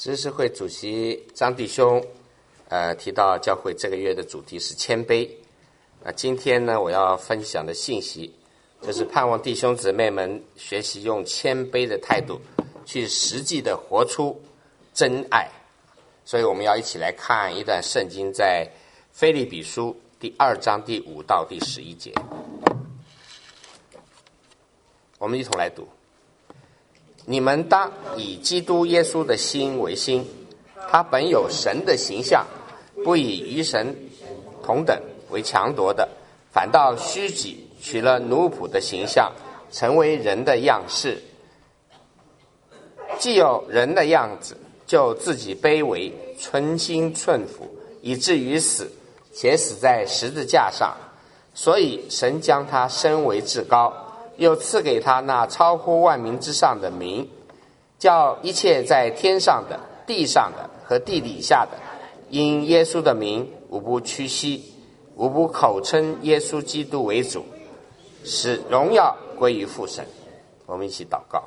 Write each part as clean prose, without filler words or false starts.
知识会主席张弟兄提到教会这个月的主题是谦卑。今天呢，我要分享的信息就是盼望弟兄姊妹们学习用谦卑的态度去实际的活出真爱。所以我们要一起来看一段圣经，在腓立比书第2章第5到第11节。我们一同来读。你们当以基督耶稣的心为心，他本有神的形象，不以与神同等为强夺的，反倒虚己，取了奴仆的形象，成为人的样式。既有人的样子，就自己卑微，存心顺服，以至于死，且死在十字架上。所以神将他升为至高，又赐给他那超乎万民之上的名，叫一切在天上的、地上的和地底下的，因耶稣的名，无不屈膝，无不口称耶稣基督为主，使荣耀归于父神。我们一起祷告。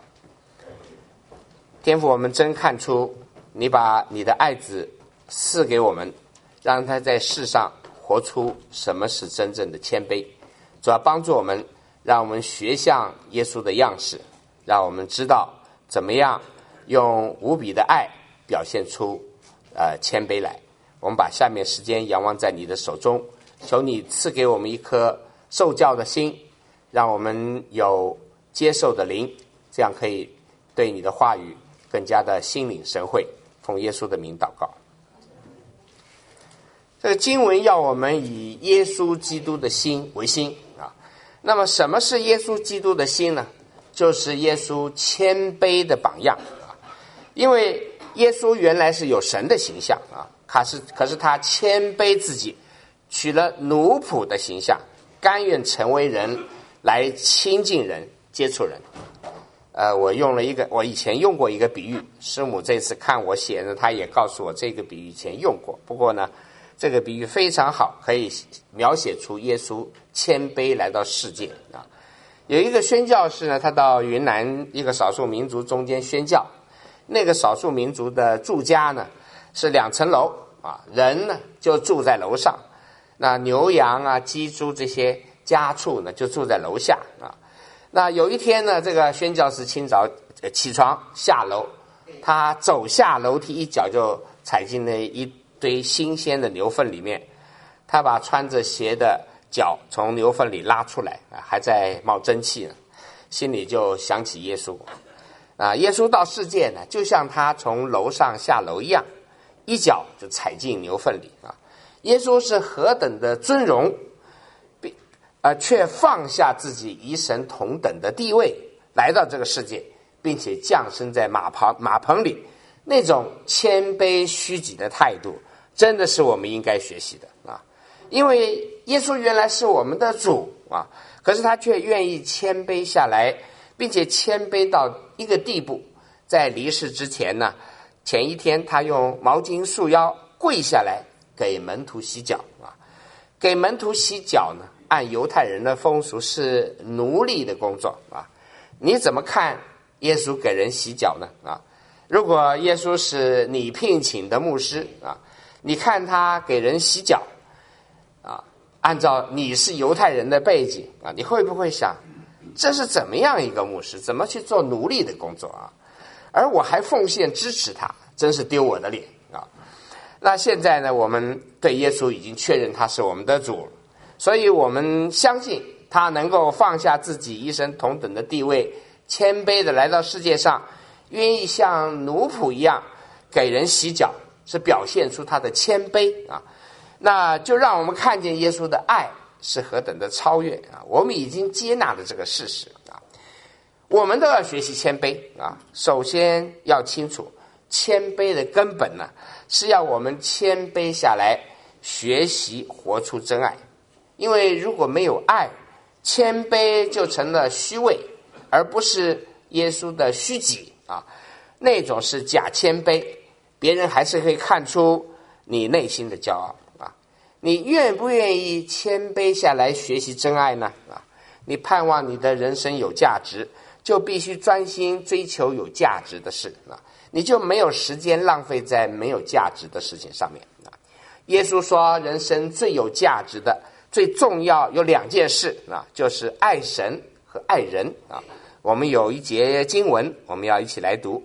天父，我们真看出你把你的爱子赐给我们，让他在世上活出什么是真正的谦卑。主要帮助我们，让我们学像耶稣的样式，让我们知道怎么样用无比的爱表现出谦卑来。我们把下面时间仰望在你的手中，求你赐给我们一颗受教的心，让我们有接受的灵，这样可以对你的话语更加的心领神会。奉耶稣的名祷告。这个经文要我们以耶稣基督的心为心啊。那么什么是耶稣基督的心呢？就是耶稣谦卑的榜样啊。因为耶稣原来是有神的形象啊，可是他谦卑自己，取了奴仆的形象，甘愿成为人，来亲近人，接触人。我以前用过一个比喻，师母这次看我写的，她也告诉我这个比喻以前用过。不过呢，这个比喻非常好，可以描写出耶稣谦卑来到世界啊。有一个宣教士呢，他到云南一个少数民族中间宣教，那个少数民族的住家呢是2层楼啊，人呢就住在楼上，那牛羊啊、鸡猪这些家畜呢就住在楼下啊。那有一天呢，这个宣教士清早起床下楼，他走下楼梯，一脚就踩进了一堆新鲜的牛粪里面。他把穿着鞋的脚从牛粪里拉出来，还在冒蒸汽呢，心里就想起耶稣啊。耶稣到世界呢，就像他从楼上下楼一样，一脚就踩进牛粪里啊。耶稣是何等的尊荣，却放下自己与神同等的地位，来到这个世界，并且降生在马棚里，那种谦卑虚己的态度，真的是我们应该学习的啊！因为耶稣原来是我们的主啊，可是他却愿意谦卑下来，并且谦卑到一个地步，在离世之前呢，前一天他用毛巾束腰，跪下来给门徒洗脚啊。给门徒洗脚呢，按犹太人的风俗是奴隶的工作啊。你怎么看耶稣给人洗脚呢？啊，如果耶稣是你聘请的牧师啊，你看他给人洗脚啊，按照你是犹太人的背景啊，你会不会想，这是怎么样一个牧师，怎么去做奴隶的工作啊？而我还奉献支持他，真是丢我的脸啊！那现在呢，我们对耶稣已经确认他是我们的主，所以我们相信他能够放下自己与神同等的地位，谦卑的来到世界上，愿意像奴仆一样给人洗脚，是表现出他的谦卑啊。那就让我们看见耶稣的爱是何等的超越啊！我们已经接纳了这个事实啊，我们都要学习谦卑啊。首先要清楚，谦卑的根本呢，是要我们谦卑下来，学习活出真爱。因为如果没有爱，谦卑就成了虚伪，而不是耶稣的虚己啊。那种是假谦卑，别人还是可以看出你内心的骄傲啊。你愿不愿意谦卑下来学习真爱呢？啊，你盼望你的人生有价值， 就必须专心追求有价值的事啊，你就没有时间浪费在没有价值的事情上面啊。耶稣说，人生最有价值的、最重要有2件事啊，就是爱神和爱人啊。我们有一节经文，我们要一起来读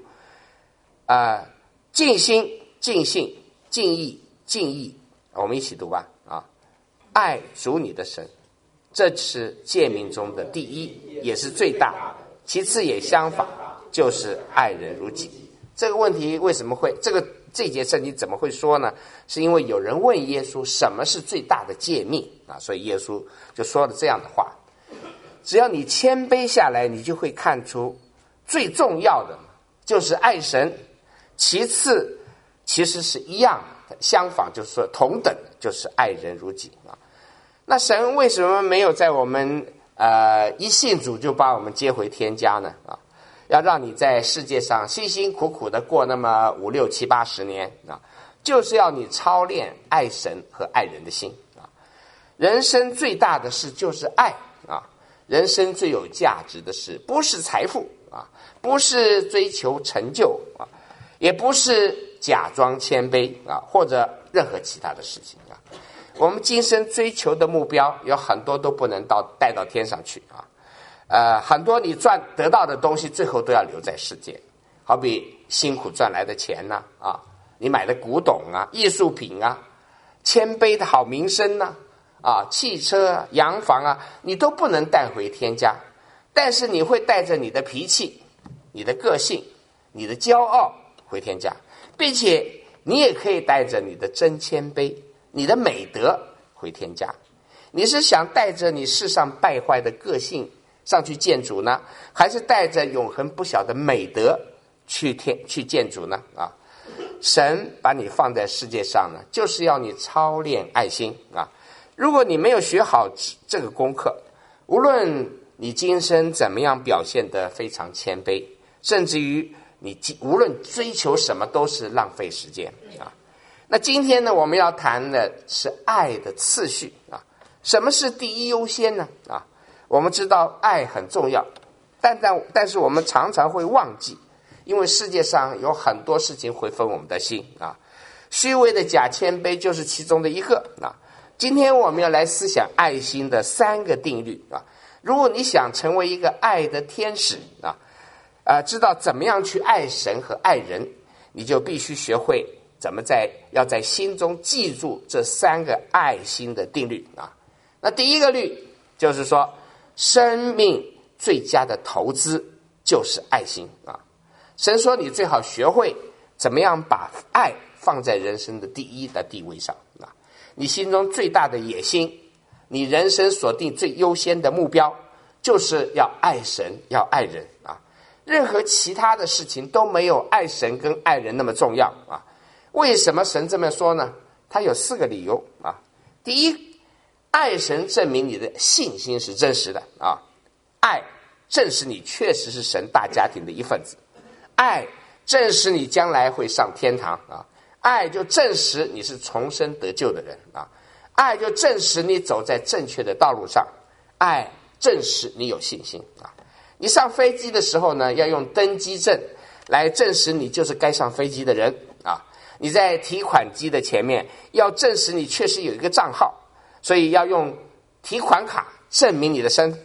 尽心、尽性、尽意、尽意，我们一起读吧啊！爱主你的神，这是诫命中的第一，也是最大，其次也相仿，就是爱人如己。这个问题为什么会这节圣经怎么会说呢？是因为有人问耶稣什么是最大的诫命啊，所以耶稣就说了这样的话。只要你谦卑下来，你就会看出最重要的就是爱神，其次其实是一样的，相仿就是说同等，就是爱人如己啊。那神为什么没有在我们一信主就把我们接回天家呢？啊，要让你在世界上辛辛苦苦的过那么5、6、7、80年啊，就是要你操练爱神和爱人的心啊。人生最大的事就是爱啊。人生最有价值的事，不是财富啊，不是追求成就啊，也不是假装谦卑啊，或者任何其他的事情啊。我们今生追求的目标有很多都不能带到天上去啊，很多你得到的东西，最后都要留在世界。好比辛苦赚来的钱呐啊，你买的古董啊、艺术品啊、谦卑的好名声呐。汽车、洋房啊，你都不能带回天家，但是你会带着你的脾气、你的个性、你的骄傲回天家，并且你也可以带着你的真谦卑、你的美德回天家。你是想带着你世上败坏的个性上去见主呢，还是带着永恒不朽的美德去见主呢？啊，神把你放在世界上呢，就是要你操练爱心啊。如果你没有学好这个功课，无论你今生怎么样表现得非常谦卑，甚至于你无论追求什么都是浪费时间啊。那今天呢，我们要谈的是爱的次序啊。什么是第一优先呢？啊，我们知道爱很重要，但是我们常常会忘记，因为世界上有很多事情会分我们的心啊。虚伪的假谦卑就是其中的一个啊。今天我们要来思想爱心的3个定律啊。如果你想成为一个爱的天使知道怎么样去爱神和爱人，你就必须学会怎么要在心中记住这3个爱心的定律啊。那第一个律就是说，生命最佳的投资就是爱心啊。神说你最好学会怎么样把爱放在人生的第一的地位上啊。你心中最大的野心，你人生锁定最优先的目标，就是要爱神，要爱人啊。任何其他的事情都没有爱神跟爱人那么重要啊。为什么神这么说呢？他有4个理由啊。第一，爱神证明你的信心是真实的啊。爱证实你确实是神大家庭的一份子，爱证实你将来会上天堂啊。爱就证实你是重生得救的人啊，爱就证实你走在正确的道路上，爱证实你有信心啊。你上飞机的时候呢，要用登机证来证实你就是该上飞机的人啊。你在提款机的前面要证实你确实有一个账号，所以要用提款卡证明你的身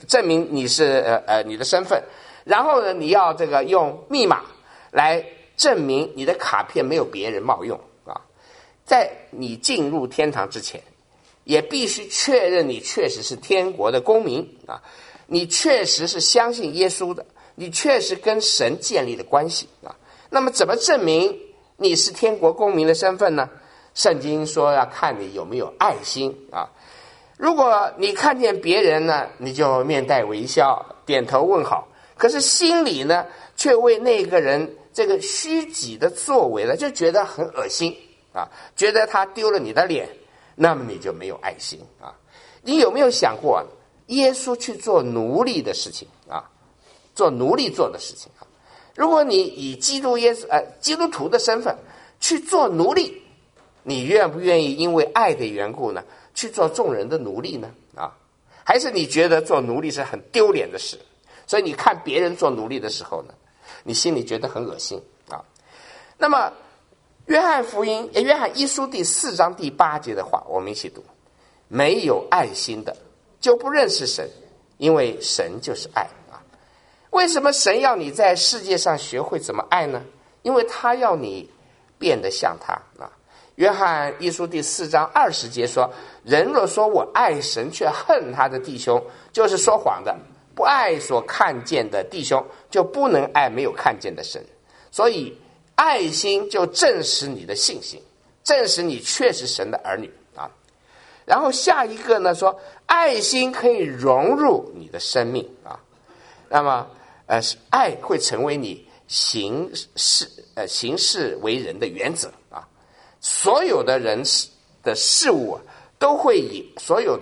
份，然后呢，你要用密码来证明你的卡片没有别人冒用。在你进入天堂之前，也必须确认你确实是天国的公民啊，你确实是相信耶稣的，你确实跟神建立了关系啊。那么怎么证明你是天国公民的身份呢？圣经说要看你有没有爱心啊。如果你看见别人呢，你就面带微笑，点头问好，可是心里呢，却为那个人这个虚己的作为呢，就觉得很恶心啊，觉得他丢了你的脸，那么你就没有爱心啊。你有没有想过，耶稣去做奴隶的事情啊，做奴隶做的事情啊？如果你以基督徒的身份去做奴隶，你愿不愿意因为爱的缘故呢，去做众人的奴隶呢？啊，还是你觉得做奴隶是很丢脸的事， 所以你看别人做奴隶的时候呢，你心里觉得很恶心啊。那么约翰一书第4章第8节的话，我们一起读：没有爱心的就不认识神，因为神就是爱啊。为什么神要你在世界上学会怎么爱呢？因为他要你变得像他啊。约翰一书第4章20节说：人若说我爱神却恨他的弟兄，就是说谎的。不爱所看见的弟兄，就不能爱没有看见的神。所以爱心就证实你的信心，证实你确是神的儿女啊。然后下一个呢说，爱心可以融入你的生命啊。那么爱会成为你行事为人的原则啊。所有的人的事物都会以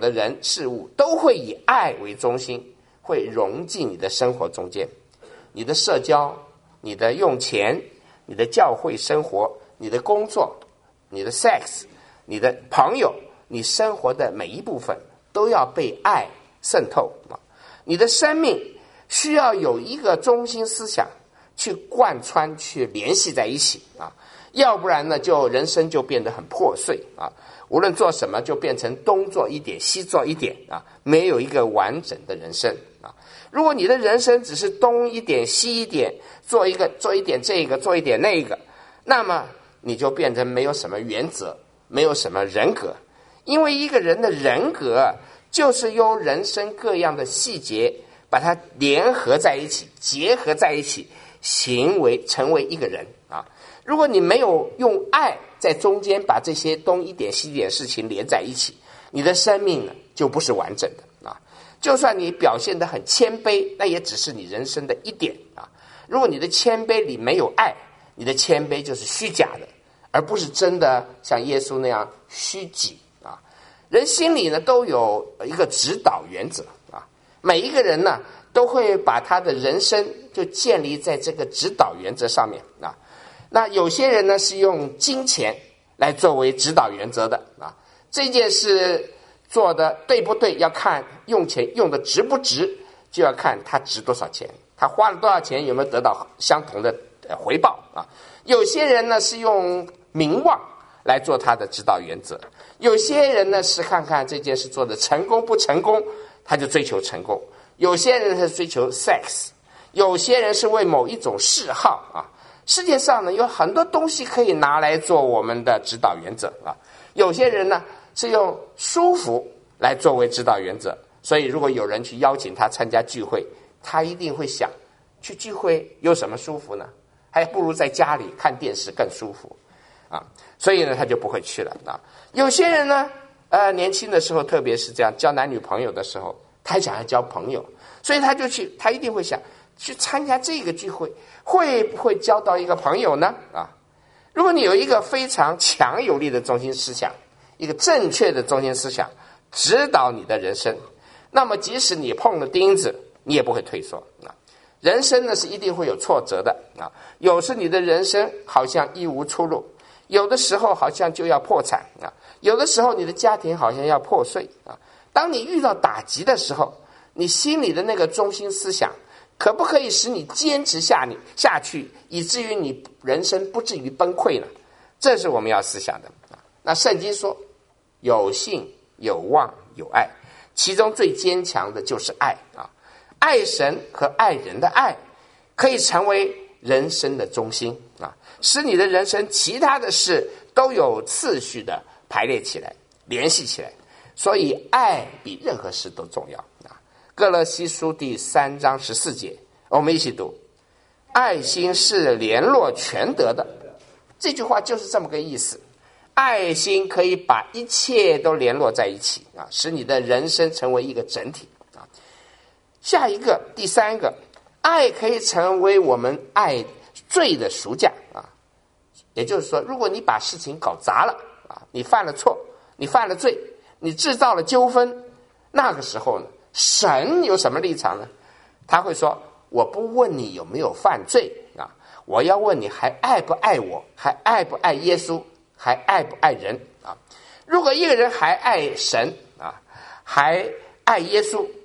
爱为中心，会融进你的生活中间。你的社交，你的用钱，你的教会生活，你的工作，你的 sex， 你的朋友，你生活的每一部分都要被爱渗透啊。你的生命需要有一个中心思想去贯穿，去联系在一起啊。要不然呢，人生就变得很破碎啊！无论做什么，就变成东做一点，西做一点啊，没有一个完整的人生啊！如果你的人生只是东一点西一点，做一点这个，做一点那个，那么你就变成没有什么原则，没有什么人格。因为一个人的人格就是由人生各样的细节把它联合在一起，结合在一起，成为一个人啊！如果你没有用爱在中间把这些东一点西一点事情连在一起，你的生命呢就不是完整的啊。就算你表现得很谦卑，那也只是你人生的一点啊。如果你的谦卑里没有爱，你的谦卑就是虚假的，而不是真的像耶稣那样虚己啊。人心里呢都有一个指导原则啊，每一个人呢都会把他的人生就建立在这个指导原则上面啊。那有些人呢是用金钱来作为指导原则的啊，这件事做的对不对，要看用钱用的值不值，就要看他值多少钱，他花了多少钱，有没有得到相同的回报啊。有些人呢是用名望来做他的指导原则，有些人呢是看看这件事做的成功不成功，他就追求成功，有些人是追求 sex， 有些人是为某一种嗜好啊。世界上呢有很多东西可以拿来做我们的指导原则啊。有些人呢是用舒服来作为指导原则，所以如果有人去邀请他参加聚会，他一定会想，去聚会有什么舒服呢？还不如在家里看电视更舒服啊。所以呢他就不会去了啊。有些人呢年轻的时候，特别是这样交男女朋友的时候，他想要交朋友，所以他一定会想去参加这个聚会，会不会交到一个朋友呢？啊，如果你有一个非常强有力的中心思想，一个正确的中心思想指导你的人生，那么即使你碰了钉子，你也不会退缩啊。人生呢是一定会有挫折的啊，有时你的人生好像一无出路，有的时候好像就要破产啊，有的时候你的家庭好像要破碎啊。当你遇到打击的时候，你心里的那个中心思想可不可以使你坚持下去，以至于你人生不至于崩溃呢？这是我们要思想的。那圣经说，有信、有望、有爱，其中最坚强的就是爱啊！爱神和爱人的爱，可以成为人生的中心啊，使你的人生其他的事都有次序的排列起来、联系起来。所以，爱比任何事都重要啊！歌罗西书第3章14节，我们一起读：爱心是联络全德的。这句话就是这么个意思。爱心可以把一切都联络在一起啊，使你的人生成为一个整体啊。下一个，第三个，爱可以成为我们爱罪的赎价啊。也就是说，如果你把事情搞砸了啊，你犯了错，你犯了罪，你制造了纠纷，那个时候呢，神有什么立场呢？他会说，我不问你有没有犯罪啊，我要问你还爱不爱我，还爱不爱耶稣，还爱不爱人啊？如果一个人还爱神啊，还爱耶稣，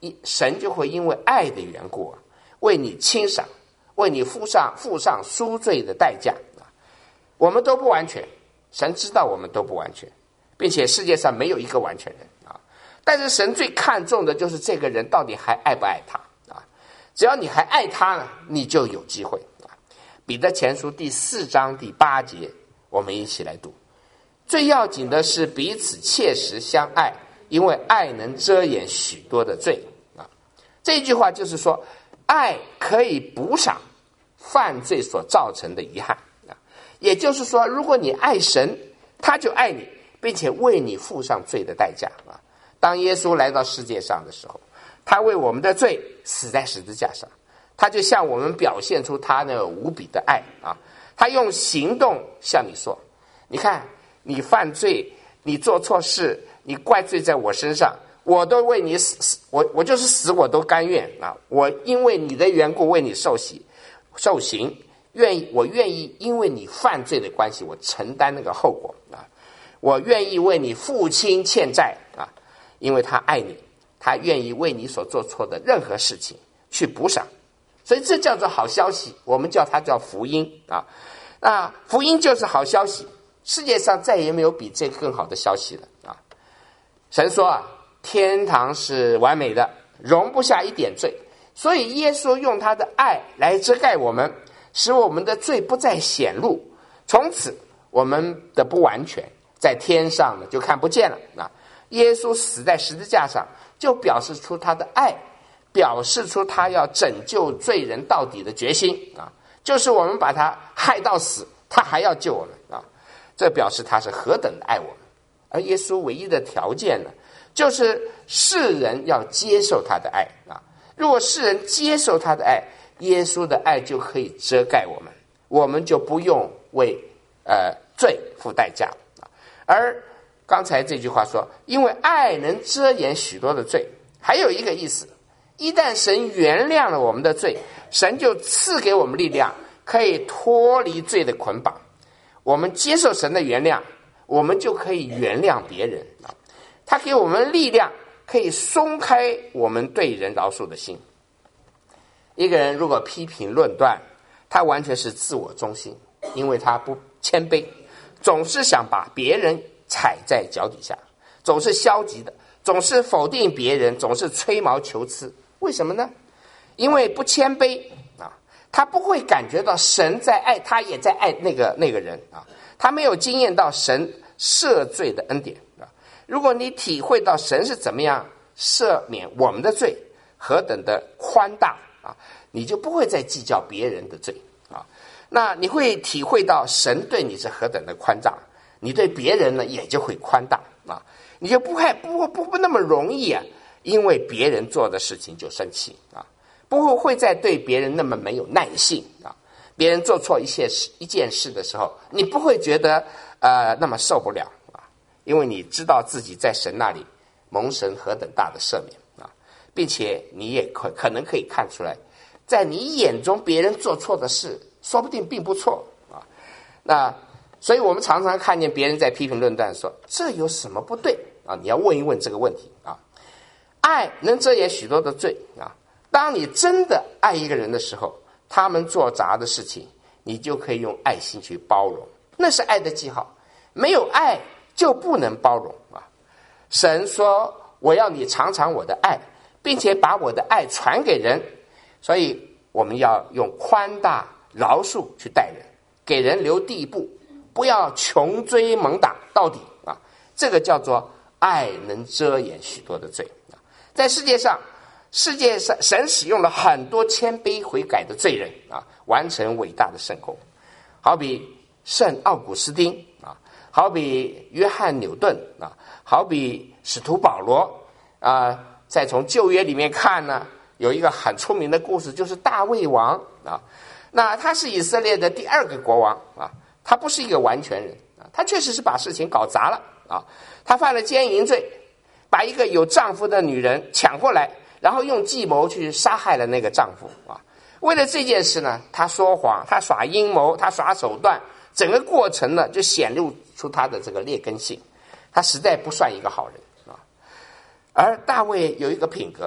神就会因为爱的缘故为你清赏，为你付上赎罪的代价。我们都不完全，神知道我们都不完全，并且世界上没有一个完全人但是神最看重的就是这个人到底还爱不爱他只要你还爱他呢，你就有机会彼得前书第4章第8节，我们一起来读。最要紧的是彼此切实相爱，因为爱能遮掩许多的罪这一句话就是说，爱可以补偿犯罪所造成的遗憾也就是说，如果你爱神，他就爱你，并且为你付上罪的代价当耶稣来到世界上的时候，他为我们的罪死在十字架上，他就向我们表现出他那无比的爱他用行动向你说，你看你犯罪，你做错事，你怪罪在我身上，我都为你死，我就是死我都甘愿我因为你的缘故为你受刑，我愿意因为你犯罪的关系，我承担那个后果我愿意为你付清欠债因为他爱你，他愿意为你所做错的任何事情去补偿，所以这叫做好消息，我们叫它叫福音那福音就是好消息，世界上再也没有比这个更好的消息了神说天堂是完美的，容不下一点罪，所以耶稣用他的爱来遮盖我们，使我们的罪不再显露，从此我们的不完全在天上呢就看不见了耶稣死在十字架上，就表示出他的爱，表示出他要拯救罪人到底的决心就是我们把他害到死，他还要救我们这表示他是何等的爱我们。而耶稣唯一的条件呢，就是世人要接受他的爱如果世人接受他的爱，耶稣的爱就可以遮盖我们，我们就不用为罪付代价而刚才这句话说，因为爱能遮掩许多的罪，还有一个意思，一旦神原谅了我们的罪，神就赐给我们力量，可以脱离罪的捆绑。我们接受神的原谅，我们就可以原谅别人他给我们力量，可以松开我们对人饶恕的心。一个人如果批评论断，他完全是自我中心，因为他不谦卑，总是想把别人踩在脚底下，总是消极的，总是否定别人，总是吹毛求疵。为什么呢？因为不谦卑他不会感觉到神在爱他，也在爱那个人他没有经验到神赦罪的恩典如果你体会到神是怎么样赦免我们的罪，何等的宽大你就不会再计较别人的罪那你会体会到神对你是何等的宽大，你对别人呢也就会宽大你就不那么容易因为别人做的事情就生气不会再对别人那么没有耐性别人做错一件事的时候，你不会觉得那么受不了因为你知道自己在神那里蒙神何等大的赦免并且你也可能可以看出来，在你眼中别人做错的事说不定并不错那所以我们常常看见别人在批评论断说这有什么不对你要问一问这个问题爱能遮掩许多的罪当你真的爱一个人的时候，他们做杂的事情，你就可以用爱心去包容，那是爱的记号。没有爱就不能包容神说我要你尝尝我的爱，并且把我的爱传给人，所以我们要用宽大饶恕去待人，给人留地步，不要穷追猛打到底这个叫做爱能遮掩许多的罪在世界上神使用了很多谦卑悔改的罪人完成伟大的圣功，好比圣奥古斯丁好比约翰纽顿好比使徒保罗再从旧约里面看呢，有一个很出名的故事，就是大卫王那他是以色列的第2个国王他不是一个完全人他确实是把事情搞砸了他犯了奸淫罪，把一个有丈夫的女人抢过来，然后用计谋去杀害了那个丈夫为了这件事呢，他说谎，他耍阴谋，他耍手段，整个过程呢就显露出他的这个劣根性，他实在不算一个好人而大卫有一个品格，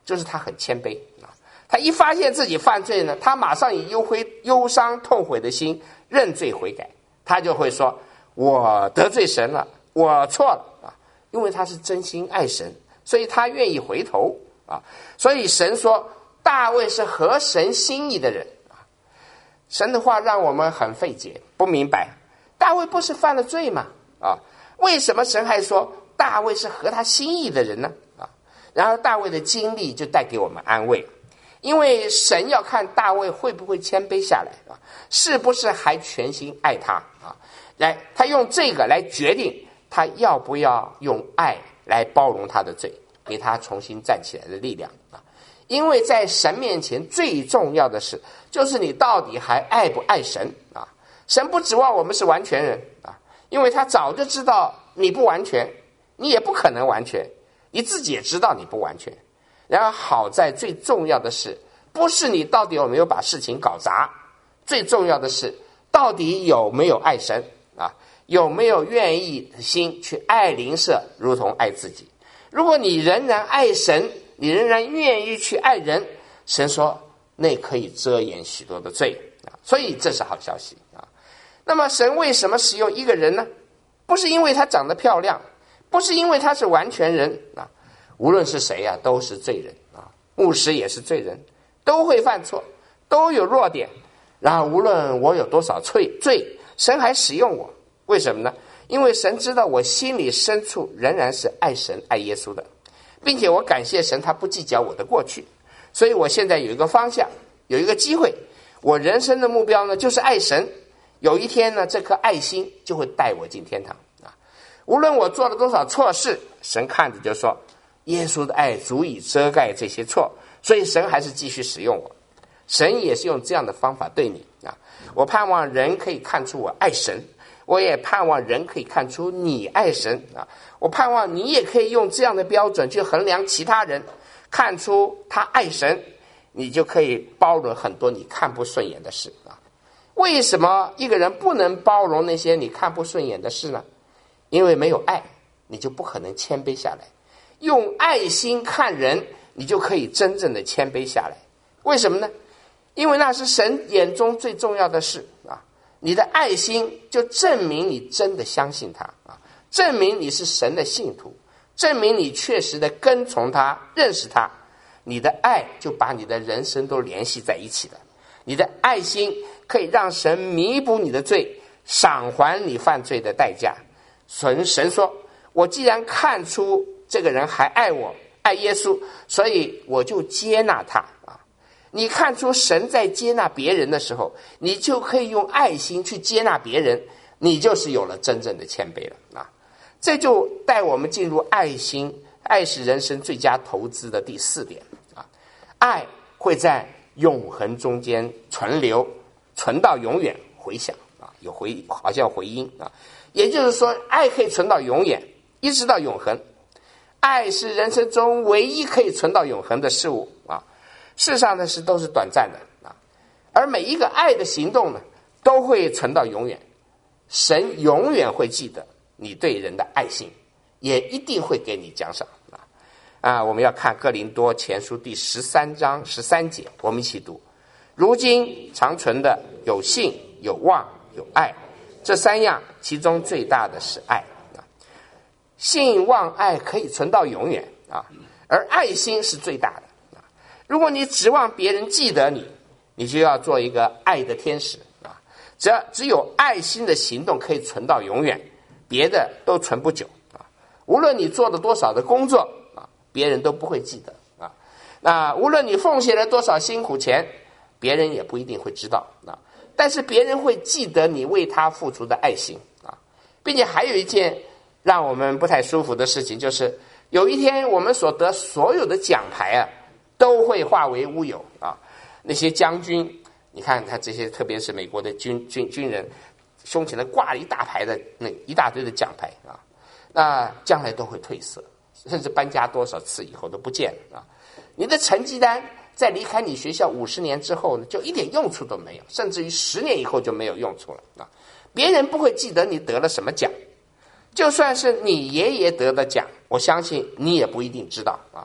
就是他很谦卑啊。他一发现自己犯罪呢，他马上以忧伤痛悔的心认罪悔改，他就会说：“我得罪神了，我错了啊！”因为他是真心爱神，所以他愿意回头啊。所以神说，大卫是合神心意的人啊。神的话让我们很费解，不明白，大卫不是犯了罪吗？啊，为什么神还说大卫是合他心意的人呢？啊，然而大卫的经历就带给我们安慰。因为神要看大卫会不会谦卑下来啊，是不是还全心爱他啊？他用这个来决定他要不要用爱来包容他的罪，给他重新站起来的力量啊。因为在神面前最重要的是，就是你到底还爱不爱神啊？神不指望我们是完全人啊，因为他早就知道你不完全，你也不可能完全，你自己也知道你不完全。然而好在最重要的是，不是你到底有没有把事情搞砸，最重要的是到底有没有爱神啊，有没有愿意的心去爱邻舍如同爱自己。如果你仍然爱神，你仍然愿意去爱人，神说那可以遮掩许多的罪啊，所以这是好消息啊。那么神为什么使用一个人呢？不是因为他长得漂亮，不是因为他是完全人啊。无论是谁啊，都是罪人啊，牧师也是罪人，都会犯错，都有弱点。然后无论我有多少罪，神还使用我，为什么呢？因为神知道我心里深处仍然是爱神爱耶稣的，并且我感谢神，他不计较我的过去，所以我现在有一个方向，有一个机会，我人生的目标呢就是爱神。有一天呢，这颗爱心就会带我进天堂啊！无论我做了多少错事，神看着就说，耶稣的爱足以遮盖这些错，所以神还是继续使用我。神也是用这样的方法对你啊！我盼望人可以看出我爱神，我也盼望人可以看出你爱神啊！我盼望你也可以用这样的标准去衡量其他人，看出他爱神，你就可以包容很多你看不顺眼的事啊！为什么一个人不能包容那些你看不顺眼的事呢？因为没有爱，你就不可能谦卑下来。用爱心看人，你就可以真正的谦卑下来。为什么呢？因为那是神眼中最重要的事啊！你的爱心就证明你真的相信他啊，证明你是神的信徒，证明你确实的跟从他，认识他。你的爱就把你的人生都联系在一起了。你的爱心可以让神弥补你的罪，偿还你犯罪的代价。神说，我既然看出这个人还爱我，爱耶稣，所以我就接纳他啊！你看出神在接纳别人的时候，你就可以用爱心去接纳别人，你就是有了真正的谦卑了啊！这就带我们进入爱心，爱是人生最佳投资的第4点啊！爱会在永恒中间存留，存到永远，回响啊，好像回音啊！也就是说，爱可以存到永远，一直到永恒。爱是人生中唯一可以存到永恒的事物啊！世上的事都是短暂的啊，而每一个爱的行动呢，都会存到永远。神永远会记得你对人的爱心，也一定会给你奖赏啊！我们要看哥林多前书第13章13节，我们一起读：如今长存的有信、有望、有爱，这3样，其中最大的是爱。信望爱可以存到永远啊，而爱心是最大的啊。如果你指望别人记得你，你就要做一个爱的天使啊。只有爱心的行动可以存到永远，别的都存不久啊。无论你做了多少的工作啊，别人都不会记得啊。那无论你奉献了多少辛苦钱，别人也不一定会知道啊。但是别人会记得你为他付出的爱心啊，并且还有一件让我们不太舒服的事情，就是有一天我们所得所有的奖牌啊，都会化为乌有啊。那些将军，你看他这些，特别是美国的军人，胸前挂了一大排的那一大堆的奖牌啊，那将来都会褪色，甚至搬家多少次以后都不见了啊。你的成绩单在离开你学校50年之后呢，就一点用处都没有，甚至于10年以后就没有用处了啊。别人不会记得你得了什么奖。就算是你爷爷得的奖，我相信你也不一定知道啊。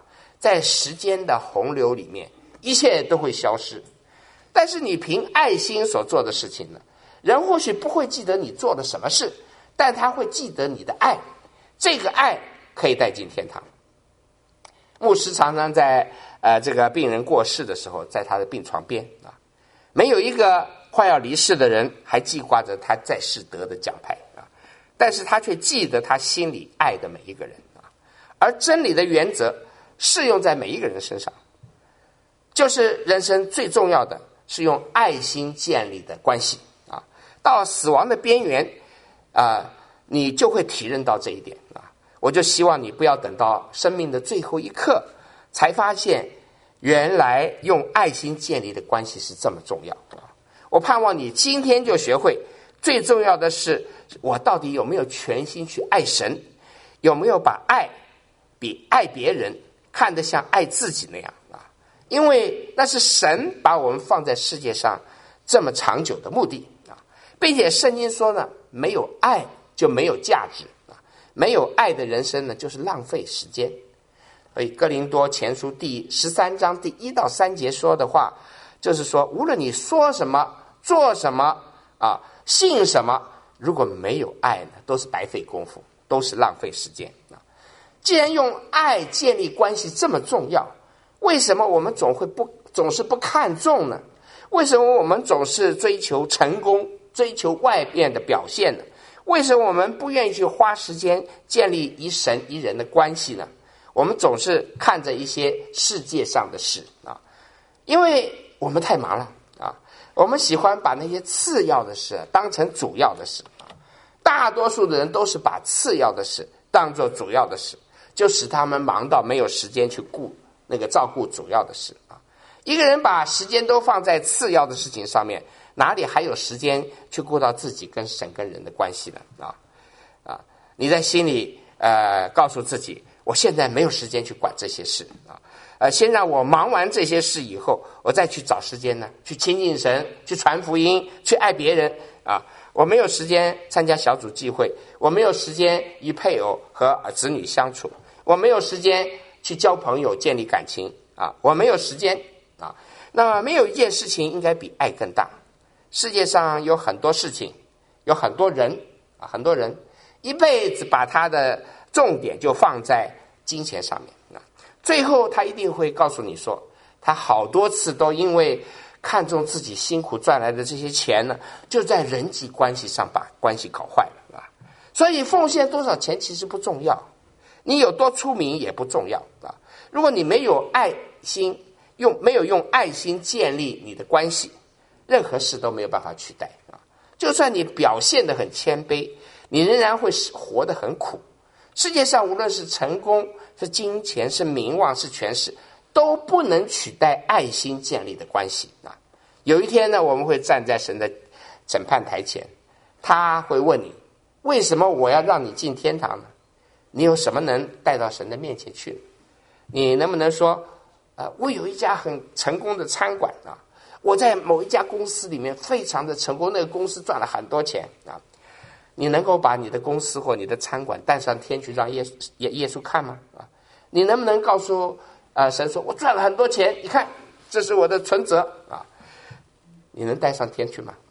在时间的洪流里面，一切都会消失。但是你凭爱心所做的事情呢，人或许不会记得你做了什么事，但他会记得你的爱，这个爱可以带进天堂。牧师常常在这个病人过世的时候，在他的病床边啊，没有一个快要离世的人还记挂着他在世得的奖牌啊，但是他却记得他心里爱的每一个人啊。而真理的原则适用在每一个人身上，就是人生最重要的是用爱心建立的关系啊。到死亡的边缘啊，你就会体认到这一点啊。我就希望你不要等到生命的最后一刻才发现原来用爱心建立的关系是这么重要啊。我盼望你今天就学会，最重要的是我到底有没有全心去爱神，有没有把爱比爱别人看得像爱自己那样啊？因为那是神把我们放在世界上这么长久的目的啊，并且圣经说呢，没有爱就没有价值啊，没有爱的人生呢就是浪费时间。所以哥林多前书第13章第1到3节说的话，就是说无论你说什么做什么啊，信什么，如果没有爱呢，都是白费功夫，都是浪费时间啊。既然用爱建立关系这么重要，为什么我们总是不看重呢？为什么我们总是追求成功，追求外面的表现呢？为什么我们不愿意去花时间建立一神一人的关系呢？我们总是看着一些世界上的事啊，因为我们太忙了啊，我们喜欢把那些次要的事当成主要的事啊。大多数的人都是把次要的事当作主要的事，就使他们忙到没有时间去照顾主要的事啊。一个人把时间都放在次要的事情上面，哪里还有时间去顾到自己跟神跟人的关系呢？你在心里告诉自己，我现在没有时间去管这些事啊，先让我忙完这些事以后，我再去找时间呢，去亲近神，去传福音，去爱别人啊。我没有时间参加小组聚会，我没有时间与配偶和子女相处，我没有时间去交朋友建立感情啊，我没有时间啊。那么没有一件事情应该比爱更大。世界上有很多事情，有很多人啊，很多人一辈子把他的重点就放在金钱上面啊，最后他一定会告诉你说，他好多次都因为看重自己辛苦赚来的这些钱呢，就在人际关系上把关系搞坏了啊。所以奉献多少钱其实不重要，你有多出名也不重要啊。如果你没有爱心，没有用爱心建立你的关系，任何事都没有办法取代啊。就算你表现得很谦卑，你仍然会活得很苦。世界上无论是成功，是金钱，是名望，是权势，都不能取代爱心建立的关系啊。有一天呢，我们会站在神的审判台前，他会问你，为什么我要让你进天堂呢？你有什么能带到神的面前去？你能不能说我有一家很成功的餐馆啊，我在某一家公司里面非常的成功，那个公司赚了很多钱啊。你能够把你的公司或你的餐馆带上天去让耶稣看吗？啊，你能不能告诉神说，我赚了很多钱，你看这是我的存折啊？你能带上天去吗？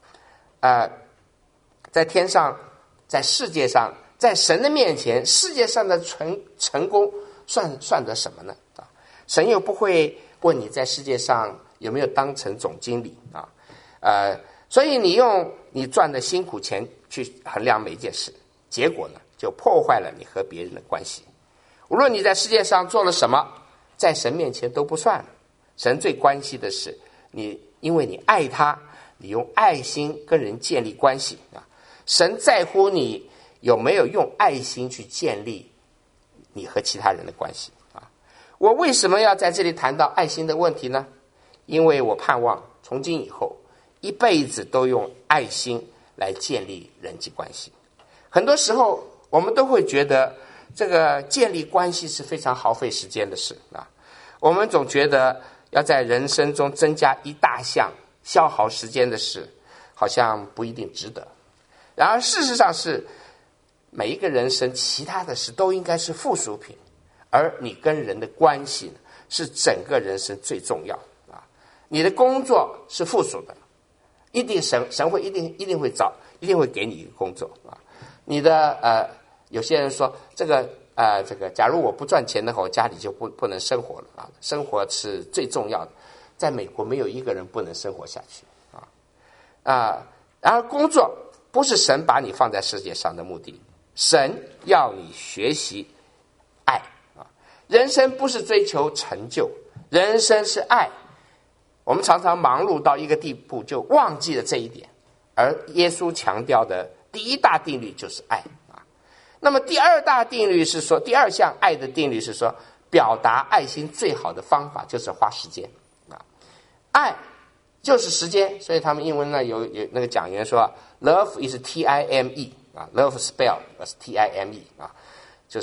在天上，在世界上，在神的面前，世界上的成功算得什么呢？啊，神又不会问你在世界上有没有当成总经理啊？所以你用你赚的辛苦钱去衡量每一件事，结果呢就破坏了你和别人的关系。无论你在世界上做了什么，在神面前都不算了。神最关心的是你，因为你爱他，你用爱心跟人建立关系啊。神在乎你有没有用爱心去建立你和其他人的关系啊。我为什么要在这里谈到爱心的问题呢？因为我盼望从今以后一辈子都用爱心来建立人际关系。很多时候我们都会觉得这个建立关系是非常耗费时间的事啊。我们总觉得要在人生中增加一大项消耗时间的事，好像不一定值得。然而事实上是每一个人生其他的事都应该是附属品， 而你跟人的关系呢，是整个人生最重要啊。你的工作是附属的，一定神会一定会给你一个工作啊。你的有些人说这个假如我不赚钱的话，我家里就不能生活了啊。生活是最重要的，在美国没有一个人不能生活下去啊。然而工作不是神把你放在世界上的目的，神要你学习爱啊。人生不是追求成就，人生是爱。我们常常忙碌到一个地步，就忘记了这一点。而耶稣强调的第一大定律就是爱啊。那么第二大定律是说，第二项爱的定律是说，表达爱心最好的方法就是花时间啊。爱就是时间，所以他们英文呢有那个讲员说 ，love is time 啊 ，love spell is time 啊，就是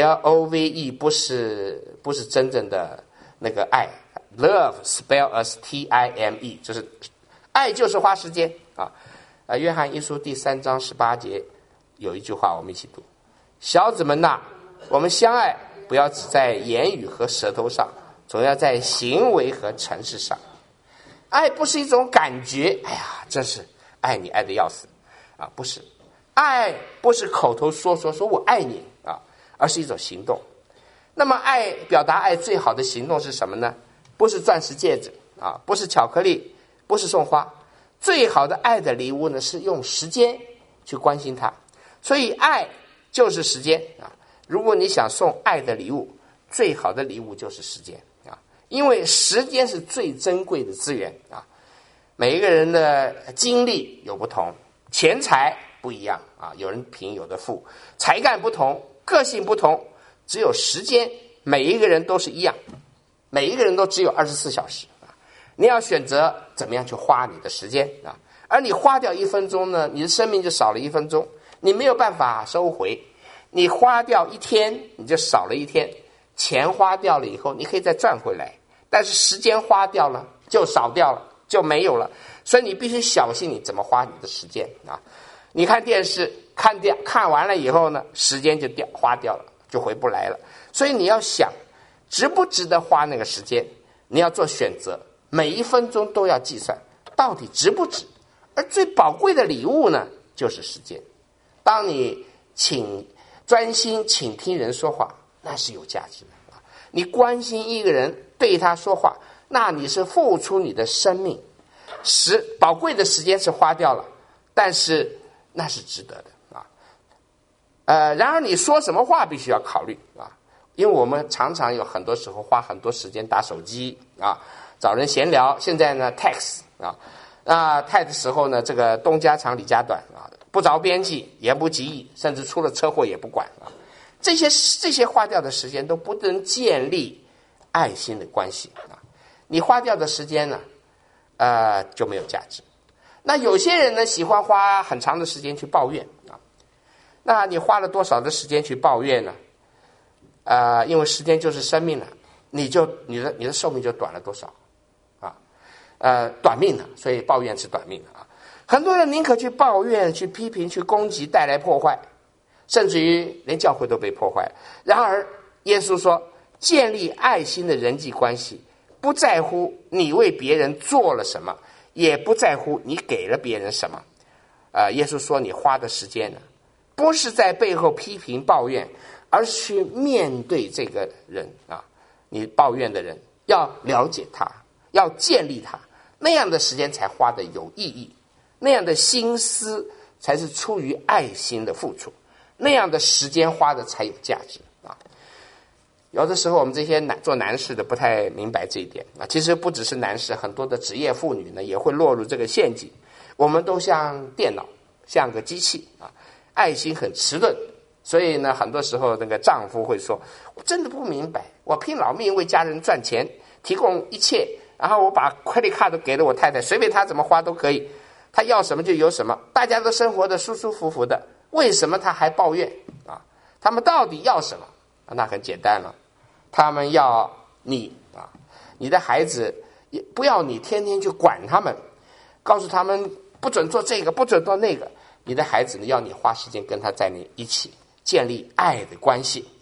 love 不是真正的那个爱 ，love spell as time 就是爱就是花时间啊。约翰一书第3章18节有一句话，我们一起读：小子们呐，我们相爱，不要只在言语和舌头上，总要在行为和诚实上。爱不是一种感觉，哎呀，真是爱你爱得要死啊！不是，爱不是口头说我爱你啊，而是一种行动。那么表达爱最好的行动是什么呢？不是钻石戒指啊，不是巧克力，不是送花。最好的爱的礼物呢，是用时间去关心他。所以爱就是时间啊！如果你想送爱的礼物，最好的礼物就是时间啊！因为时间是最珍贵的资源啊！每一个人的经历有不同，钱财不一样啊，有人贫有的富，才干不同，个性不同，只有时间，每一个人都是一样，每一个人都只有24小时啊！你要选择怎么样去花你的时间啊！而你花掉1分钟呢，你的生命就少了1分钟，你没有办法收回。你花掉1天，你就少了1天。钱花掉了以后，你可以再赚回来，但是时间花掉了就少掉了，就没有了。所以你必须小心你怎么花你的时间啊！你看电视看完了以后呢，时间就花掉了，就回不来了。所以你要想值不值得花那个时间，你要做选择，每1分钟都要计算到底值不值。而最宝贵的礼物呢，就是时间。当你专心倾听人说话，那是有价值的啊！你关心一个人，对他说话，那你是付出你的生命，宝贵的时间是花掉了，但是那是值得的啊！然而你说什么话必须要考虑啊，因为我们常常有很多时候花很多时间打手机啊，找人闲聊。现在呢 ，text 太的时候呢，这个东家长李家短啊，不着边际，言不及义，甚至出了车祸也不管啊。这些花掉的时间都不能建立爱心的关系啊。你花掉的时间呢，就没有价值。那有些人呢，喜欢花很长的时间去抱怨啊。那你花了多少的时间去抱怨呢？因为时间就是生命了，你的寿命就短了多少？短命了，所以抱怨是短命的啊。很多人宁可去抱怨、去批评、去攻击，带来破坏，甚至于连教会都被破坏。然而，耶稣说，建立爱心的人际关系，不在乎你为别人做了什么，也不在乎你给了别人什么。耶稣说，你花的时间呢，不是在背后批评抱怨，而是去面对这个人啊，你抱怨的人，要了解他，要建立他。那样的时间才花的有意义，那样的心思才是出于爱心的付出，那样的时间花的才有价值啊！有的时候我们这些做男士的不太明白这一点啊。其实不只是男士，很多的职业妇女呢也会落入这个陷阱。我们都像电脑，像个机器啊，爱心很迟钝，所以呢，很多时候那个丈夫会说：“我真的不明白，我拼老命为家人赚钱，提供一切。”然后我把 credit card 给了我太太，随便她怎么花都可以，她要什么就有什么，大家都生活的舒舒服服的，为什么她还抱怨啊？他们到底要什么？那很简单了，他们要你啊，你的孩子也不要你天天去管他们，告诉他们不准做这个，不准做那个。你的孩子呢，要你花时间跟他在你一起建立爱的关系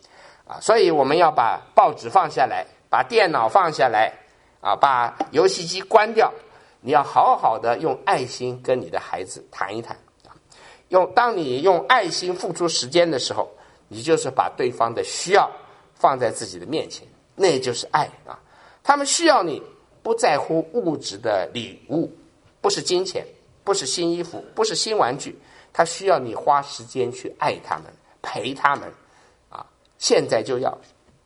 所以我们要把报纸放下来，把电脑放下来，把游戏机关掉，你要好好的用爱心跟你的孩子谈一谈。当你用爱心付出时间的时候，你就是把对方的需要放在自己的面前，那也就是爱啊。他们需要你，不在乎物质的礼物，不是金钱，不是新衣服，不是新玩具，他需要你花时间去爱他们，陪他们啊。现在就要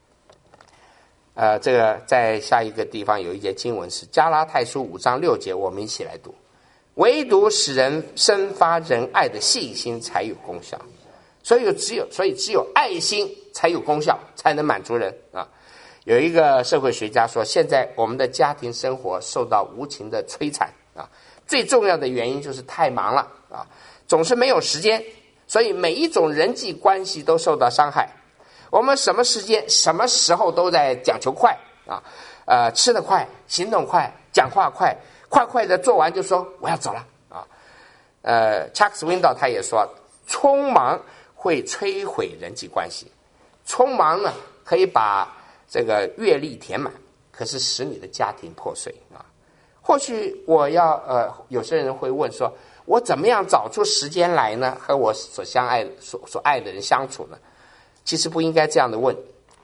这个在下一个地方有一节经文是加拉太书5章6节，我们一起来读。唯独使人生发仁爱的信心才有功效，所以只有爱心才有功效，才能满足人啊。有一个社会学家说，现在我们的家庭生活受到无情的摧残啊，最重要的原因就是太忙了啊，总是没有时间，所以每一种人际关系都受到伤害。我们什么时间什么时候都在讲求快啊，吃得快，行动快，讲话快，快快的做完就说我要走了啊。Chuck Swindoll 他也说，匆忙会摧毁人际关系，匆忙呢可以把这个阅历填满，可是使你的家庭破碎啊。或许有些人会问说，我怎么样找出时间来呢？和我所爱的人相处呢？其实不应该这样问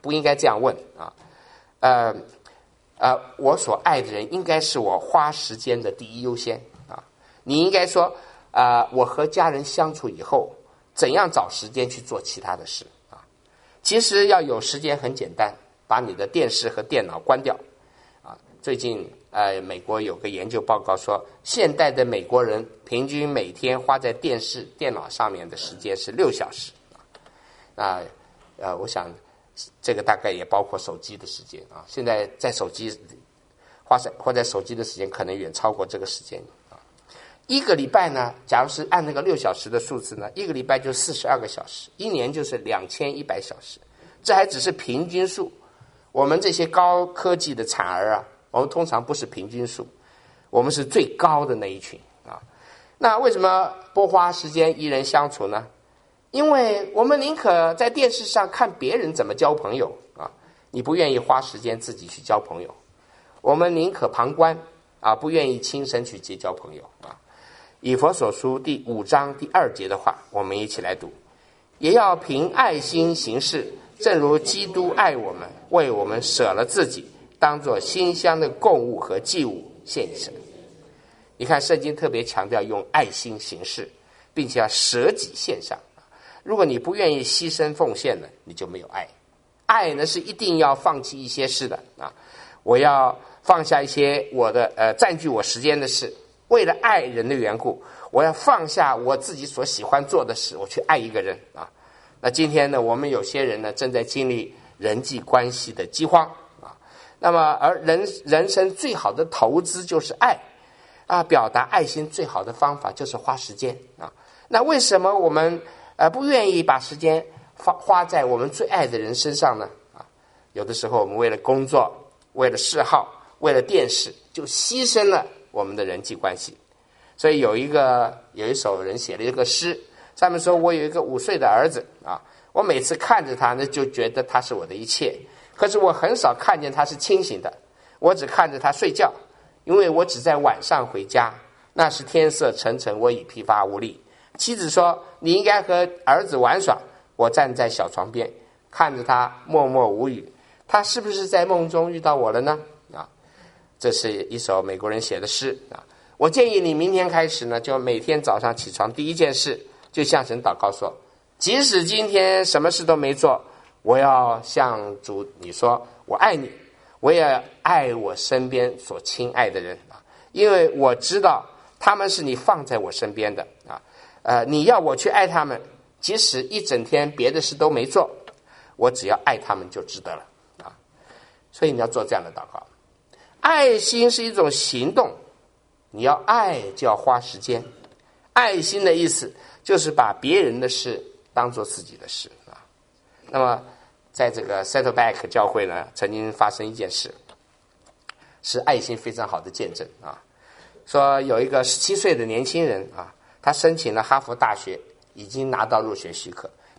啊。我所爱的人应该是我花时间的第一优先啊。你应该说我和家人相处以后，怎样找时间去做其他的事啊？其实要有时间很简单，把你的电视和电脑关掉啊。最近美国有个研究报告说，现代的美国人平均每天花在电视、电脑上面的时间是6小时啊。我想这个大概也包括手机的时间啊。现在在手机花在手机的时间可能远超过这个时间啊。一个礼拜呢，假如是按那个6小时的数字呢，一个礼拜就42个小时，一年就是2100小时。这还只是平均数，我们这些高科技的产儿啊，我们通常不是平均数，我们是最高的那一群啊。那为什么不花时间与人相处呢？因为我们宁可在电视上看别人怎么交朋友啊，你不愿意花时间自己去交朋友。我们宁可旁观啊，不愿意亲身去结交朋友啊。以弗所书第5章第2节的话，我们一起来读。也要凭爱心行事，正如基督爱我们，为我们舍了自己，当作馨香的供物和祭物献给神。你看圣经特别强调用爱心行事，并且要舍己献上。如果你不愿意牺牲奉献呢，你就没有爱。爱呢是一定要放弃一些事的啊，我要放下一些我的占据我时间的事，为了爱人的缘故，我要放下我自己所喜欢做的事，我去爱一个人啊。那今天呢，我们有些人呢正在经历人际关系的饥荒啊。那么而人生最好的投资就是爱啊，表达爱心最好的方法就是花时间啊。那为什么我们不愿意把时间花在我们最爱的人身上呢？啊，有的时候我们为了工作，为了嗜好，为了电视，就牺牲了我们的人际关系。所以有一首人写了一个诗，上面说，我有一个5岁的儿子啊，我每次看着他呢，就觉得他是我的一切，可是我很少看见他是清醒的，我只看着他睡觉，因为我只在晚上回家，那时天色沉沉，我已疲乏无力。妻子说，你应该和儿子玩耍。我站在小床边，看着他默默无语，他是不是在梦中遇到我了呢？啊，这是一首美国人写的诗啊。我建议你明天开始呢，就每天早上起床第一件事就向神祷告说，即使今天什么事都没做，我要向主你说我爱你，我也爱我身边所亲爱的人啊，因为我知道他们是你放在我身边的啊。你要我去爱他们，即使一整天别的事都没做，我只要爱他们就值得了啊！所以你要做这样的祷告。爱心是一种行动，你要爱就要花时间。爱心的意思就是把别人的事当作自己的事啊。那么在这个 Saddleback 教会呢，曾经发生一件事，是爱心非常好的见证啊。说有一个17岁的年轻人啊，他申请了哈佛大学，已经拿到入学许可，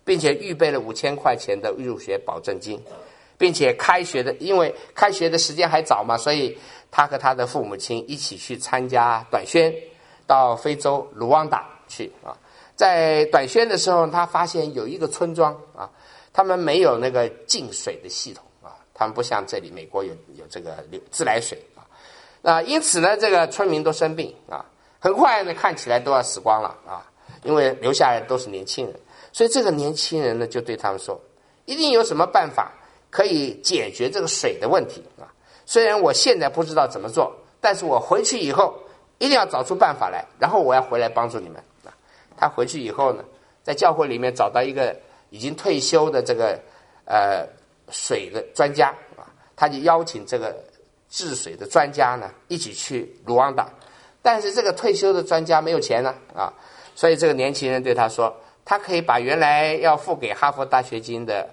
并且预备了5000块钱的入学保证金，并且因为开学的时间还早嘛，所以他和他的父母亲一起去参加短宣，到非洲卢旺达去啊。在短宣的时候，他发现有一个村庄啊，他们没有那个净水的系统啊，他们不像这里美国有这个自来水啊。那因此呢，这个村民都生病啊，很快呢看起来都要死光了啊，因为留下来的都是年轻人。所以这个年轻人呢，就对他们说，一定有什么办法可以解决这个水的问题啊。虽然我现在不知道怎么做，但是我回去以后一定要找出办法来，然后我要回来帮助你们啊。他回去以后呢，在教会里面找到一个已经退休的这个水的专家啊，他就邀请这个治水的专家呢一起去卢旺达，但是这个退休的专家没有钱呢啊，所以这个年轻人对他说，他可以把原来要付给哈佛大学的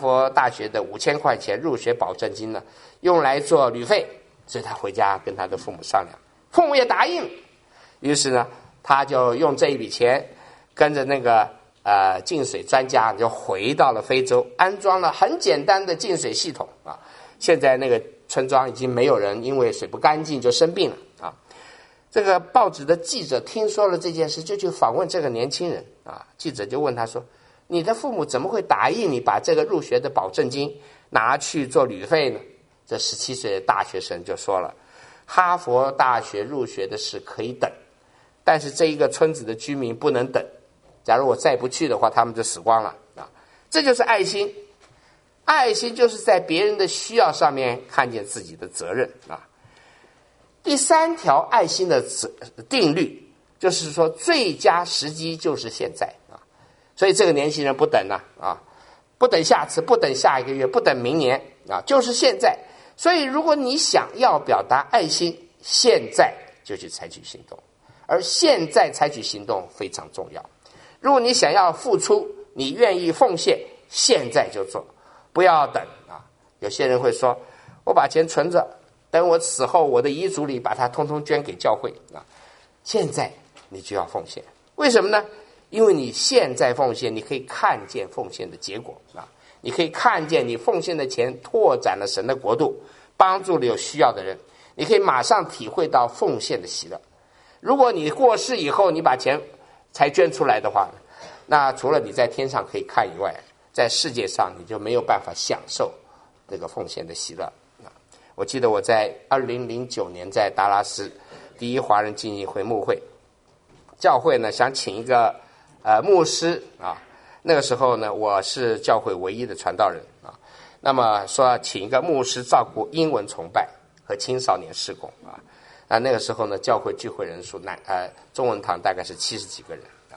5000块钱入学保证金呢，用来做旅费。所以他回家跟他的父母商量，父母也答应。于是呢，他就用这一笔钱，跟着那个净水专家就回到了非洲，安装了很简单的净水系统啊。现在那个村庄已经没有人因为水不干净就生病了啊。这个报纸的记者听说了这件事，就去访问这个年轻人啊。记者就问他说，你的父母怎么会答应你把这个入学的保证金拿去做旅费呢？这17岁的大学生就说了，哈佛大学入学的事可以等，但是这一个村子的居民不能等，假如我再不去的话，他们就死光了啊！这就是爱心，爱心就是在别人的需要上面看见自己的责任啊。第3条爱心的定律就是说，最佳时机就是现在啊。所以这个年轻人不等了啊，不等下次，不等下一个月，不等明年啊，就是现在。所以如果你想要表达爱心，现在就去采取行动，而现在采取行动非常重要。如果你想要付出，你愿意奉献，现在就做，不要等啊。有些人会说，我把钱存着，等我死后，我的遗嘱里把它通通捐给教会啊。现在你就要奉献，为什么呢？因为你现在奉献，你可以看见奉献的结果啊，你可以看见你奉献的钱拓展了神的国度，帮助了有需要的人，你可以马上体会到奉献的喜乐。如果你过世以后，你把钱才捐出来的话，那除了你在天上可以看以外，在世界上你就没有办法享受这个奉献的喜乐。我记得我在2009年在达拉斯第一华人浸信会牧会，教会呢想请一个牧师啊，那个时候呢我是教会唯一的传道人啊，那么说请一个牧师照顾英文崇拜和青少年事工啊。那个时候呢，教会聚会人数中文堂大概是70几个人啊。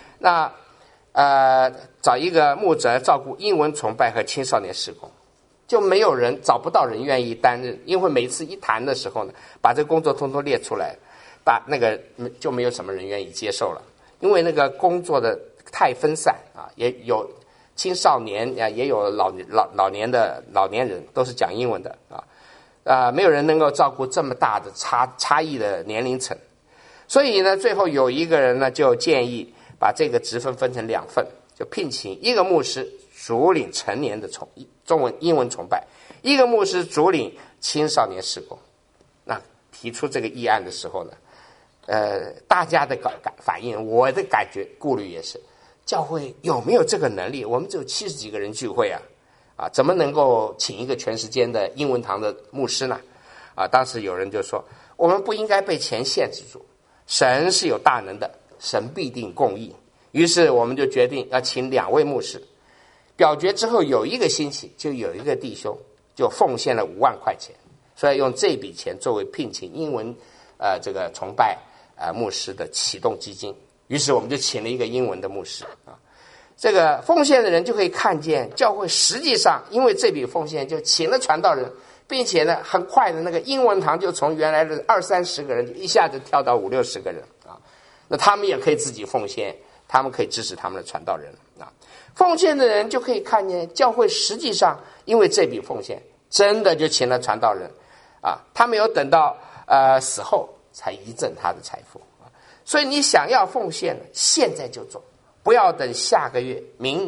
那找一个牧者照顾英文崇拜和青少年事工，就没有人找不到人愿意担任，因为每次一谈的时候呢，把这个工作通通列出来，把那个就没有什么人愿意接受了，因为那个工作的太分散啊，也有青少年也有老年人，都是讲英文的啊。没有人能够照顾这么大的差异的年龄层，所以呢，最后有一个人呢就建议把这个职分成2份，就聘请一个牧师主领成年的英文崇拜，一个牧师主领青少年事工。那提出这个议案的时候呢，大家的反应，我的感觉顾虑也是，教会有没有这个能力？我们只有70几个人聚会啊，怎么能够请一个全时间的英文堂的牧师呢？啊，当时有人就说，我们不应该被钱限制住，神是有大能的，神必定公义。于是我们就决定要请2位牧师。表决之后有1个星期，就有一个弟兄就奉献了5万块钱，所以用这笔钱作为聘请英文这个崇拜牧师的启动基金。于是我们就请了一个英文的牧师啊。这个奉献的人就可以看见教会实际上因为这笔奉献就请了传道人，并且呢很快的那个英文堂就从原来的20-30个人就一下子跳到50-60个人啊。那他们也可以自己奉献，他们可以支持他们的传道人啊。奉献的人就可以看见教会实际上因为这笔奉献真的就请了传道人啊，他没有等到死后才遗赠他的财富啊。所以你想要奉献，现在就做，不要等下个月、明年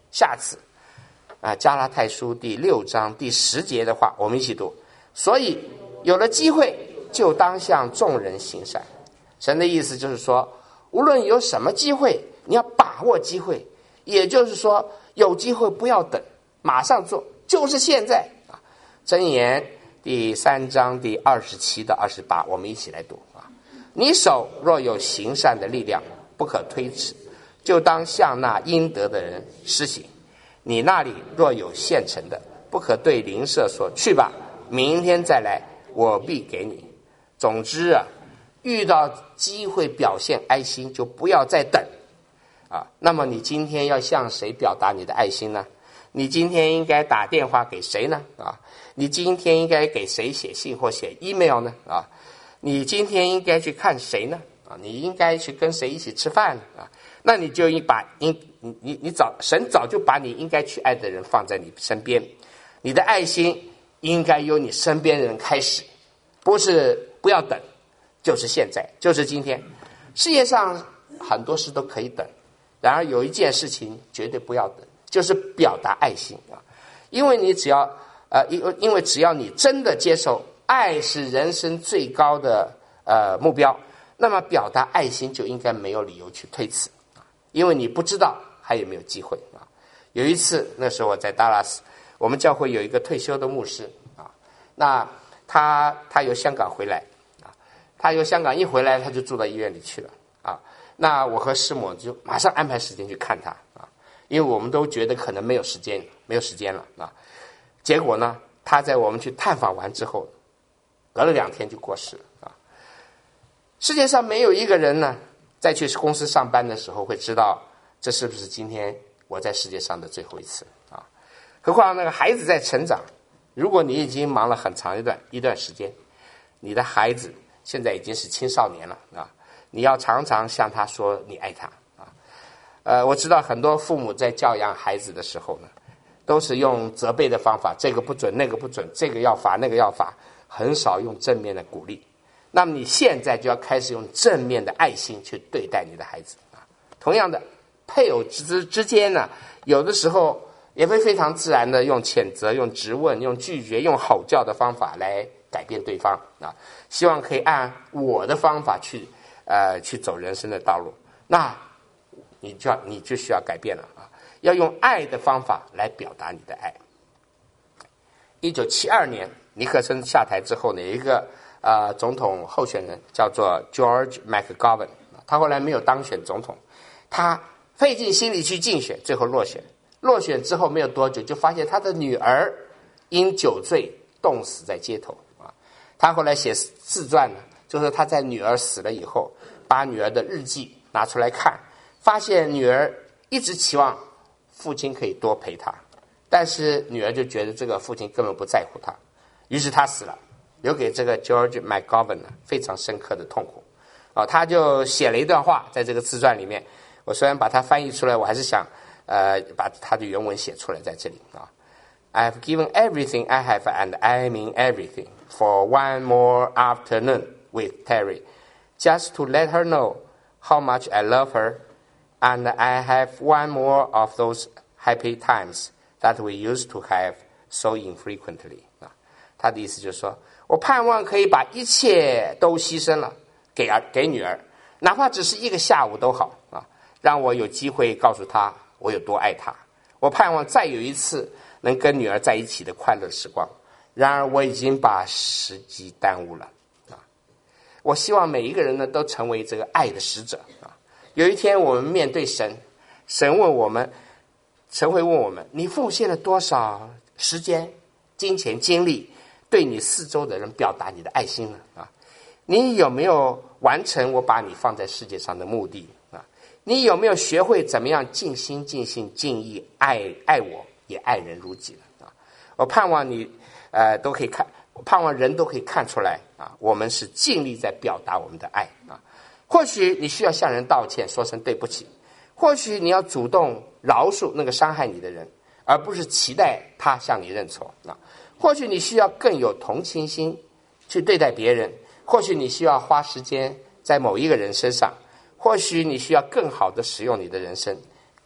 下次加拉太书第6章第10节的话，我们一起读。所以有了机会，就当向众人行善。神的意思就是说，无论有什么机会，你要把握机会。也就是说，有机会不要等，马上做，就是现在啊。箴言第3章第27到28，我们一起来读啊。你手若有行善的力量，不可推迟，就当向那应得的人施行。你那里若有现成的，不可对邻舍说，去吧，明天再来，我必给你。总之啊，遇到机会表现爱心，就不要再等啊。那么你今天要向谁表达你的爱心呢？你今天应该打电话给谁呢？啊，你今天应该给谁写信或写 email 呢？啊，你今天应该去看谁呢？啊，你应该去跟谁一起吃饭呢？啊，那你就神早就把你应该去爱的人放在你身边，你的爱心应该由你身边的人开始，不要等，就是现在，就是今天。世界上很多事都可以等，然而有一件事情绝对不要等，就是表达爱心啊！因为只要你真的接受爱是人生最高的目标，那么表达爱心就应该没有理由去推辞，因为你不知道还有没有机会啊！有一次，那时候我在达拉斯，我们教会有一个退休的牧师啊，那他由香港回来啊，他由香港一回来他就住到医院里去了啊。那我和师母就马上安排时间去看他啊，因为我们都觉得可能没有时间了啊。结果呢，他在我们去探访完之后，隔了2天就过世了啊。世界上没有一个人呢，在去公司上班的时候会知道这是不是今天我在世界上的最后一次啊。何况那个孩子在成长，如果你已经忙了很长一段时间，你的孩子现在已经是青少年了啊。你要常常向他说你爱他啊。我知道很多父母在教养孩子的时候呢，都是用责备的方法，这个不准那个不准，这个要罚那个要罚，很少用正面的鼓励。那么你现在就要开始用正面的爱心去对待你的孩子啊。同样的，配偶之间呢，有的时候也会非常自然的用谴责、用质问、用拒绝、用吼叫的方法来改变对方啊，希望可以按我的方法去走人生的道路。那你就需要改变了啊，要用爱的方法来表达你的爱。1972年尼克森下台之后呢，有一个总统候选人叫做 George McGovern， 他后来没有当选总统，他费尽心力去竞选，最后落选之后没有多久，就发现他的女儿因酒醉冻死在街头啊。他后来写自传呢，就是他在女儿死了以后，把女儿的日记拿出来看，发现女儿一直期望父亲可以多陪她，但是女儿就觉得这个父亲根本不在乎她，于是她死了，留给这个 George McGovern 呢非常深刻的痛苦啊。他就写了一段话在这个自传里面，我虽然把它翻译出来，我还是想把他的原文写出来在这里啊。I have given everything I have, and I mean everything, for one more afternoon with Terry, just to let her know how much I love her, and I have one more of those happy times that we used to have so infrequently. 他的意思就是说，我盼望可以把一切都牺牲了，给女儿，哪怕只是一个下午都好啊，让我有机会告诉她我有多爱她。我盼望再有一次能跟女儿在一起的快乐时光，然而我已经把时机耽误了啊！我希望每一个人呢都成为这个爱的使者啊！有一天我们面对神，神会问我们，你奉献了多少时间、金钱、精力，对你四周的人表达你的爱心呢？啊，你有没有完成我把你放在世界上的目的啊？你有没有学会怎么样尽心尽性尽意爱我，也爱人如己了啊？我盼望你都可以看，我盼望人都可以看出来啊，我们是尽力在表达我们的爱啊。或许你需要向人道歉，说声对不起；或许你要主动饶恕那个伤害你的人，而不是期待他向你认错啊。或许你需要更有同情心去对待别人，或许你需要花时间在某一个人身上，或许你需要更好的使用你的人生，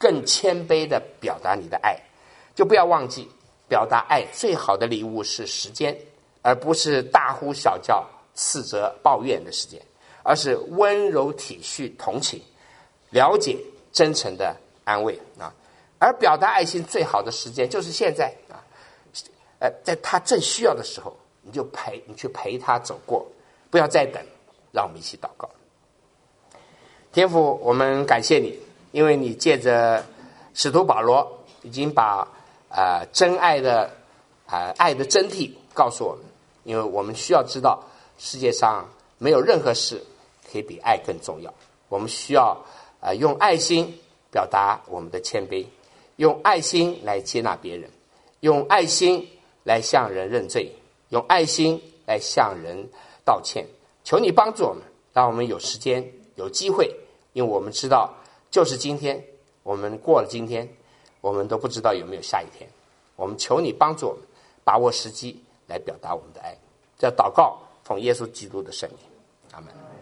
更谦卑的表达你的爱。就不要忘记，表达爱最好的礼物是时间，而不是大呼小叫、斥责、抱怨的时间，而是温柔体恤、同情、了解、真诚的安慰啊。而表达爱心最好的时间就是现在啊，在他正需要的时候，你去陪他走过，不要再等。让我们一起祷告。天父，我们感谢你，因为你借着使徒保罗已经把真爱的爱的真谛告诉我们，因为我们需要知道世界上没有任何事可以比爱更重要。我们需要用爱心表达我们的谦卑，用爱心来接纳别人，用爱心来向人认罪，用爱心来向人道歉。求你帮助我们，让我们有时间有机会，因为我们知道就是今天，我们过了今天，我们都不知道有没有下一天。我们求你帮助我们把握时机来表达我们的爱。这祷告奉耶稣基督的圣名，阿们。